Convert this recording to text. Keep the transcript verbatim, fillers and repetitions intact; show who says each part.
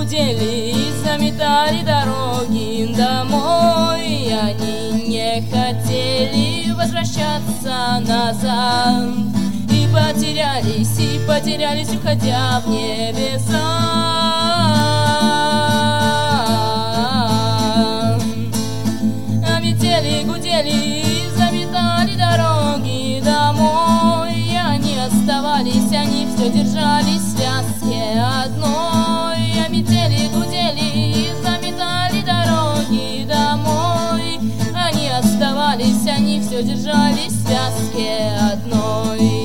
Speaker 1: гудели и заметали дороги домой. Они не хотели возвращаться назад, и потерялись, и потерялись, уходя в небеса. А метели, гудели и заметали дороги домой. И они оставались, они все держались в связке одной. А метели, гудели и заметали дороги домой. Они оставались, они все держались в связке одной.